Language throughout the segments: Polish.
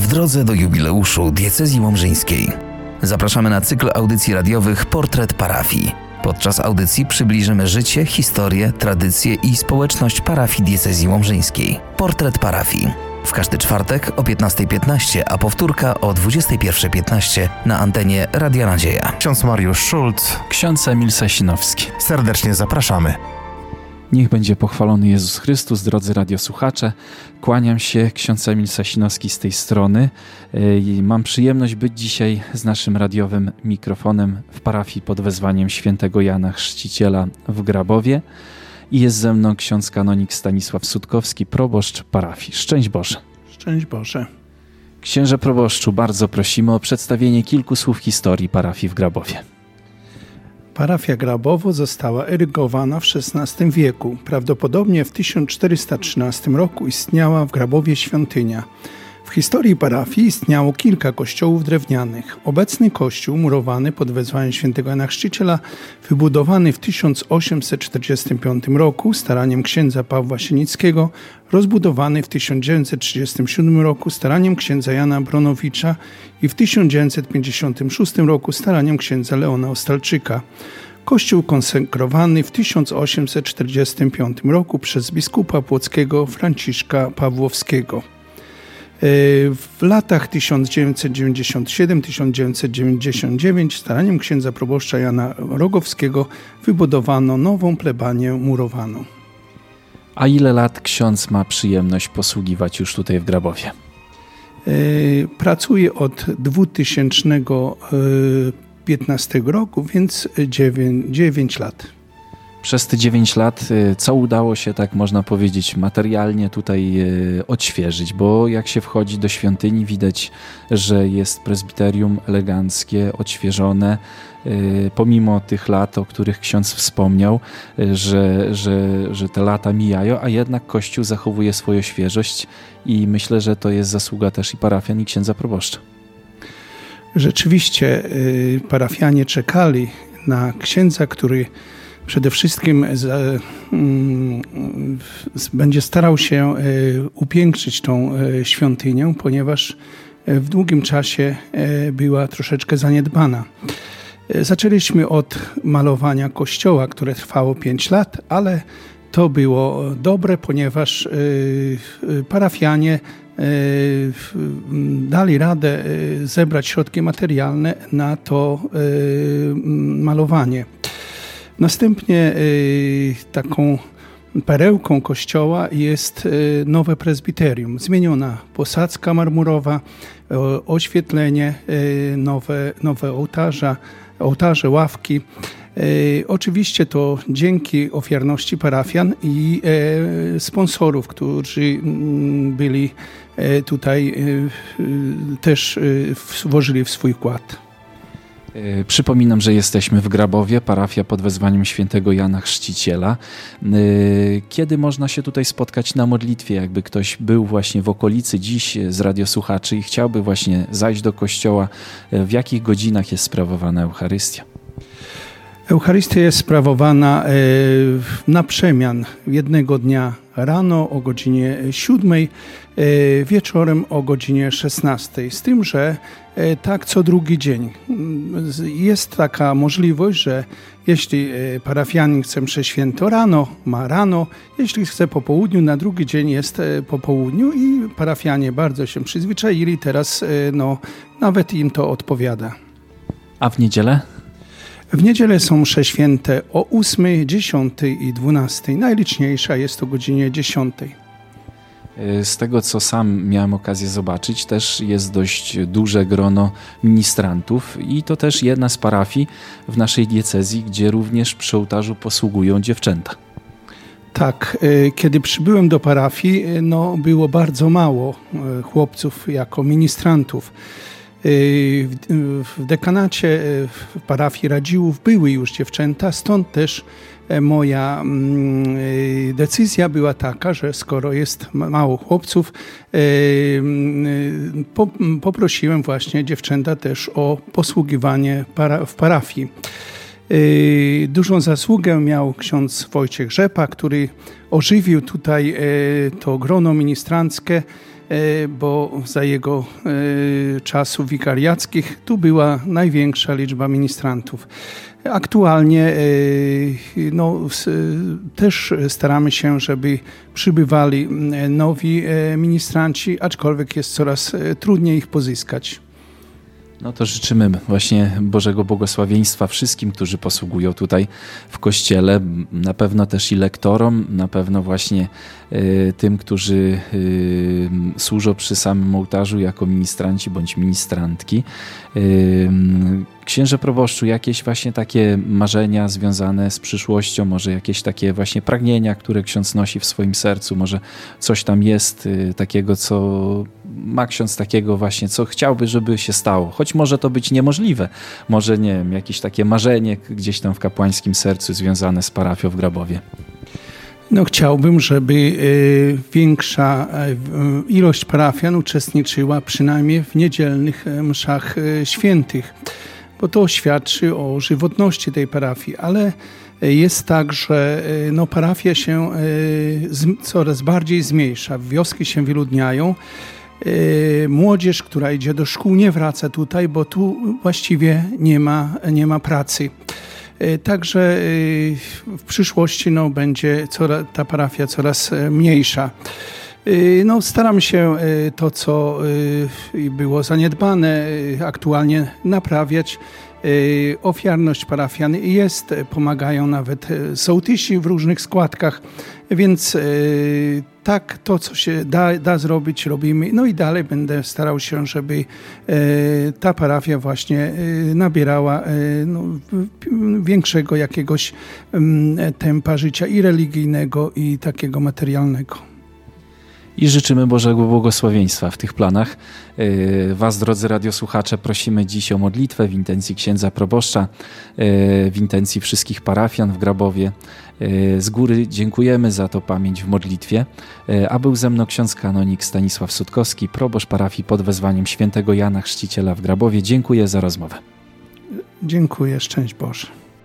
drodze do jubileuszu diecezji łomżyńskiej. Zapraszamy na cykl audycji radiowych Portret Parafii. Podczas audycji przybliżymy życie, historię, tradycje i społeczność parafii diecezji łomżyńskiej. Portret Parafii. W każdy czwartek o 15:15, a powtórka o 21:15 na antenie Radia Nadzieja. Ksiądz Mariusz Szulc, ksiądz Emil Sasinowski. Serdecznie zapraszamy. Niech będzie pochwalony Jezus Chrystus, drodzy radiosłuchacze. Kłaniam się, ksiądz Emil Sasinowski z tej strony. Mam przyjemność być dzisiaj z naszym radiowym mikrofonem w parafii pod wezwaniem świętego Jana Chrzciciela w Grabowie. I jest ze mną ksiądz kanonik Stanisław Sutkowski, proboszcz parafii. Szczęść Boże. Szczęść Boże. Księże proboszczu, bardzo prosimy o przedstawienie kilku słów historii parafii w Grabowie. Parafia Grabowo została erygowana w XVI wieku. Prawdopodobnie w 1413 roku istniała w Grabowie świątynia. W historii parafii istniało kilka kościołów drewnianych. Obecny kościół, murowany pod wezwaniem świętego Jana Chrzciciela, wybudowany w 1845 roku staraniem księdza Pawła Sienickiego, rozbudowany w 1937 roku staraniem księdza Jana Bronowicza i w 1956 roku staraniem księdza Leona Ostalczyka. Kościół konsekrowany w 1845 roku przez biskupa płockiego Franciszka Pawłowskiego. W latach 1997-1999 staraniem księdza proboszcza Jana Rogowskiego wybudowano nową plebanię murowaną. A ile lat ksiądz ma przyjemność posługiwać już tutaj w Grabowie? Pracuję od 2015 roku, więc 9 lat. Przez te 9 lat, co udało się, tak można powiedzieć, materialnie tutaj odświeżyć? Bo jak się wchodzi do świątyni, widać, że jest prezbiterium eleganckie, odświeżone, pomimo tych lat, o których ksiądz wspomniał, że te lata mijają, a jednak Kościół zachowuje swoją świeżość i myślę, że to jest zasługa też i parafian, i księdza proboszcza. Rzeczywiście parafianie czekali na księdza, który przede wszystkim będzie starał się upiększyć tą świątynię, ponieważ w długim czasie była troszeczkę zaniedbana. Zaczęliśmy od malowania kościoła, które trwało 5 lat, ale to było dobre, ponieważ parafianie dali radę zebrać środki materialne na to malowanie. Następnie taką perełką kościoła jest nowe prezbiterium. Zmieniona posadzka marmurowa, oświetlenie, nowe ołtarze, ławki. Oczywiście to dzięki ofiarności parafian i sponsorów, którzy byli tutaj, też włożyli w swój wkład. Przypominam, że jesteśmy w Grabowie, parafia pod wezwaniem świętego Jana Chrzciciela. Kiedy można się tutaj spotkać na modlitwie? Jakby ktoś był właśnie w okolicy dziś z radiosłuchaczy i chciałby właśnie zajść do kościoła, w jakich godzinach jest sprawowana Eucharystia? Eucharystia jest sprawowana na przemian jednego dnia rano o godzinie 7, wieczorem o godzinie 16. Z tym, że tak co drugi dzień. Jest taka możliwość, że jeśli parafianin chce mszę święto rano, ma rano, jeśli chce po południu, na drugi dzień jest po południu i parafianie bardzo się przyzwyczaili, teraz nawet im to odpowiada. A w niedzielę? W niedzielę są msze święte o 8, 10 i 12. Najliczniejsza jest o godzinie 10. Z tego, co sam miałem okazję zobaczyć, też jest dość duże grono ministrantów i to też jedna z parafii w naszej diecezji, gdzie również przy ołtarzu posługują dziewczęta. Tak, kiedy przybyłem do parafii, było bardzo mało chłopców jako ministrantów. W dekanacie w parafii Radziłów były już dziewczęta, stąd też moja decyzja była taka, że skoro jest mało chłopców, poprosiłem właśnie dziewczęta też o posługiwanie w parafii. Dużą zasługę miał ksiądz Wojciech Rzepa, który ożywił tutaj to grono ministranckie bo za jego czasów wikariackich tu była największa liczba ministrantów. Aktualnie też staramy się, żeby przybywali nowi ministranci, aczkolwiek jest coraz trudniej ich pozyskać. No to życzymy właśnie Bożego błogosławieństwa wszystkim, którzy posługują tutaj w Kościele, na pewno też i lektorom, na pewno właśnie tym, którzy służą przy samym ołtarzu jako ministranci bądź ministrantki. Księże proboszczu, jakieś właśnie takie marzenia związane z przyszłością, może jakieś takie właśnie pragnienia, które ksiądz nosi w swoim sercu, może coś tam jest takiego, co ma ksiądz takiego właśnie, co chciałby, żeby się stało, choć może to być niemożliwe, może nie wiem, jakieś takie marzenie gdzieś tam w kapłańskim sercu związane z parafią w Grabowie. Chciałbym, żeby większa ilość parafian uczestniczyła przynajmniej w niedzielnych mszach świętych, bo to świadczy o żywotności tej parafii, ale jest tak, że parafia się coraz bardziej zmniejsza, wioski się wyludniają, młodzież, która idzie do szkół, nie wraca tutaj, bo tu właściwie nie ma pracy. Także w przyszłości będzie ta parafia coraz mniejsza. Staramy się to, co było zaniedbane, aktualnie naprawiać. Ofiarność parafian jest, pomagają nawet sołtysi w różnych składkach, więc tak to, co się da zrobić, robimy. I dalej będę starał się, żeby ta parafia właśnie nabierała większego jakiegoś tempa życia i religijnego, i takiego materialnego. I życzymy Bożego błogosławieństwa w tych planach. Was, drodzy radiosłuchacze, prosimy dziś o modlitwę w intencji księdza proboszcza, w intencji wszystkich parafian w Grabowie. Z góry dziękujemy za to pamięć w modlitwie, a był ze mną ksiądz kanonik Stanisław Sutkowski, proboszcz parafii pod wezwaniem świętego Jana Chrzciciela w Grabowie. Dziękuję za rozmowę. Dziękuję, szczęść Boże.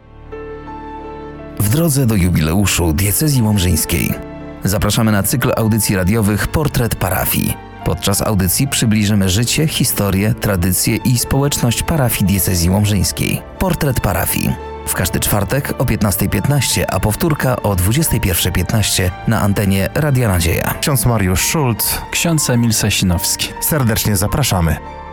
W drodze do jubileuszu diecezji łomżyńskiej zapraszamy na cykl audycji radiowych Portret Parafii. Podczas audycji przybliżymy życie, historię, tradycje i społeczność parafii diecezji łomżyńskiej. Portret Parafii. W każdy czwartek o 15:15, a powtórka o 21:15 na antenie Radia Nadzieja. Ksiądz Mariusz Szulc. Ksiądz Emil Sasinowski. Serdecznie zapraszamy.